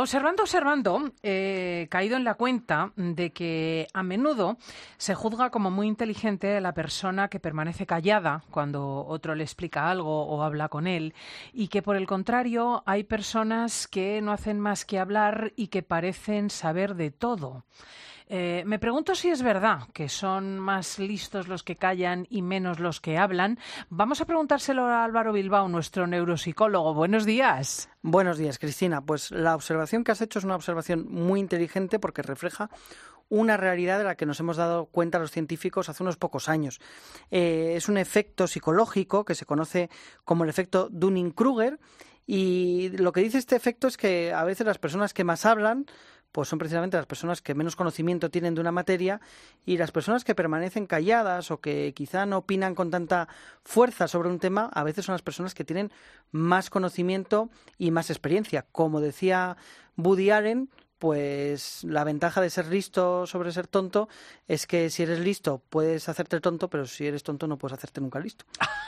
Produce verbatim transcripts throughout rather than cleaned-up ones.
Observando, observando, he caído en la cuenta de que a menudo se juzga como muy inteligente a la persona que permanece callada cuando otro le explica algo o habla con él, y que por el contrario hay personas que no hacen más que hablar y que parecen saber de todo. Eh, me pregunto si es verdad que son más listos los que callan y menos los que hablan. Vamos a preguntárselo a Álvaro Bilbao, nuestro neuropsicólogo. Buenos días. Buenos días, Cristina. Pues la observación que has hecho es una observación muy inteligente porque refleja una realidad de la que nos hemos dado cuenta los científicos hace unos pocos años. Eh, es un efecto psicológico que se conoce como el efecto Dunning-Kruger, y lo que dice este efecto es que a veces las personas que más hablan pues son precisamente las personas que menos conocimiento tienen de una materia, y las personas que permanecen calladas o que quizá no opinan con tanta fuerza sobre un tema, a veces son las personas que tienen más conocimiento y más experiencia. Como decía Woody Allen, pues la ventaja de ser listo sobre ser tonto es que si eres listo puedes hacerte tonto, pero si eres tonto no puedes hacerte nunca listo.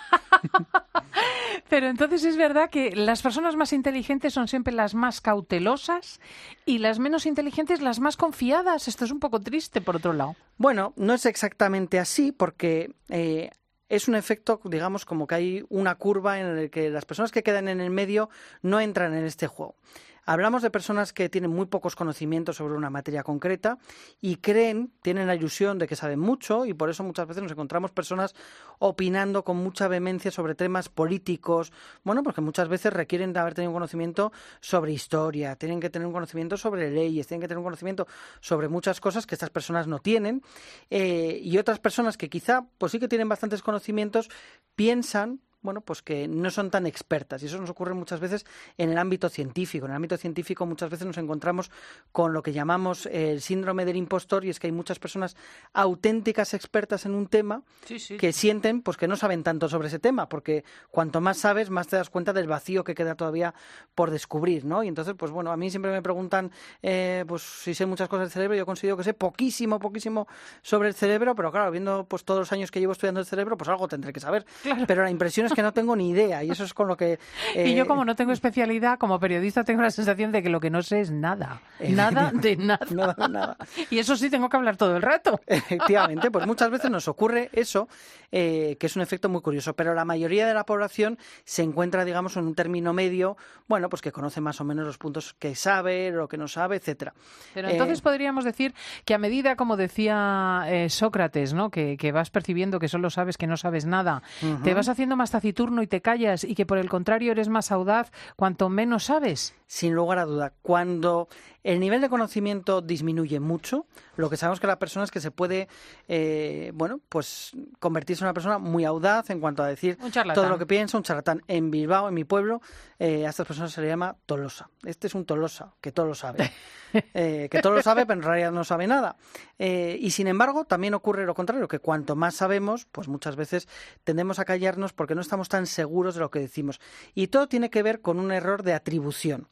Pero entonces es verdad que las personas más inteligentes son siempre las más cautelosas y las menos inteligentes las más confiadas. Esto es un poco triste, por otro lado. Bueno, no es exactamente así porque eh, es un efecto, digamos, como que hay una curva en la que las personas que quedan en el medio no entran en este juego. Hablamos de personas que tienen muy pocos conocimientos sobre una materia concreta y creen, tienen la ilusión de que saben mucho, y por eso muchas veces nos encontramos personas opinando con mucha vehemencia sobre temas políticos, bueno, porque muchas veces requieren de haber tenido un conocimiento sobre historia, tienen que tener un conocimiento sobre leyes, tienen que tener un conocimiento sobre muchas cosas que estas personas no tienen, eh, y otras personas que quizá pues sí que tienen bastantes conocimientos piensan bueno, pues que no son tan expertas, y eso nos ocurre muchas veces en el ámbito científico. En el ámbito científico muchas veces nos encontramos con lo que llamamos el síndrome del impostor, y es que hay muchas personas auténticas expertas en un tema sí, sí. que sienten pues que no saben tanto sobre ese tema, porque cuanto más sabes, más te das cuenta del vacío que queda todavía por descubrir, ¿no? Y entonces, pues bueno, a mí siempre me preguntan eh, pues si sé muchas cosas del cerebro. Yo considero que sé poquísimo, poquísimo sobre el cerebro, pero claro, viendo pues todos los años que llevo estudiando el cerebro, pues algo tendré que saber. Claro. Pero la impresión es que no tengo ni idea, y eso es con lo que... Eh... Y yo, como no tengo especialidad, como periodista tengo la sensación de que lo que no sé es nada. Nada de nada. Nada de nada. Y eso sí, tengo que hablar todo el rato. Efectivamente, pues muchas veces nos ocurre eso, eh, que es un efecto muy curioso, pero la mayoría de la población se encuentra, digamos, en un término medio, bueno, pues que conoce más o menos los puntos que sabe, lo que no sabe, etcétera. Pero entonces eh... podríamos decir que a medida, como decía eh, Sócrates, ¿no? Que, que vas percibiendo que solo sabes que no sabes nada, uh-huh. te vas haciendo más taciturno y te callas, y que por el contrario eres más audaz cuanto menos sabes. Sin lugar a duda, cuando el nivel de conocimiento disminuye mucho, lo que sabemos que la persona es que se puede, eh, bueno, pues convertirse en una persona muy audaz en cuanto a decir todo lo que piensa, un charlatán. En Bilbao, en mi pueblo, eh, a estas personas se le llama tolosa. Este es un tolosa, que todo lo sabe. Eh, que todo lo sabe, pero en realidad no sabe nada. Eh, y sin embargo, también ocurre lo contrario, que cuanto más sabemos, pues muchas veces tendemos a callarnos porque no estamos tan seguros de lo que decimos. Y todo tiene que ver con un error de atribución.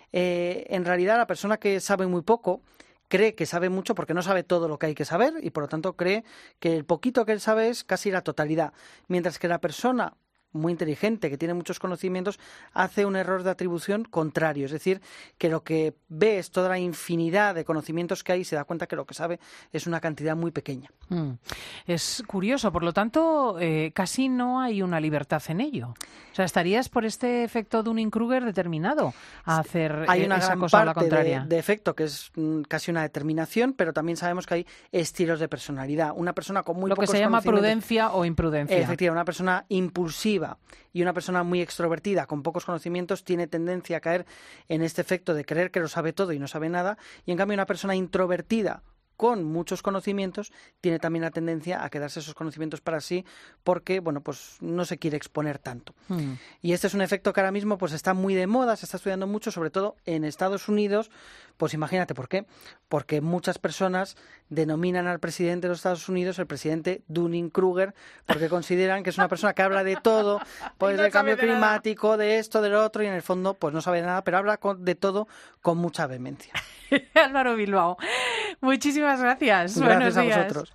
Eh, en realidad, la persona que sabe muy poco cree que sabe mucho porque no sabe todo lo que hay que saber, y por lo tanto cree que el poquito que él sabe es casi la totalidad. Mientras que la persona muy inteligente, que tiene muchos conocimientos, hace un error de atribución contrario, es decir, que lo que ve es toda la infinidad de conocimientos que hay y se da cuenta que lo que sabe es una cantidad muy pequeña. Mm. Es curioso, por lo tanto, eh, casi no hay una libertad en ello. O sea, estarías por este efecto Dunning-Kruger determinado a hacer hay una esa gran cosa parte a la contraria. De, de efecto que es mm, casi una determinación, pero también sabemos que hay estilos de personalidad. Una persona con muy lo que pocos se llama conocimientos, prudencia o imprudencia. Efectivamente, una persona impulsiva y una persona muy extrovertida con pocos conocimientos tiene tendencia a caer en este efecto de creer que lo sabe todo y no sabe nada, y en cambio una persona introvertida con muchos conocimientos tiene también la tendencia a quedarse esos conocimientos para sí porque, bueno, pues no se quiere exponer tanto. Mm. Y este es un efecto que ahora mismo pues está muy de moda, se está estudiando mucho, sobre todo en Estados Unidos. Pues imagínate por qué. Porque muchas personas denominan al presidente de los Estados Unidos el presidente Dunning-Kruger, porque consideran que es una persona que habla de todo, pues no del cambio de climático, nada. De esto, del otro, y en el fondo pues no sabe nada, pero habla con, de todo con mucha vehemencia. Álvaro Bilbao, muchísimas gracias. Gracias Buenos a días. vosotros.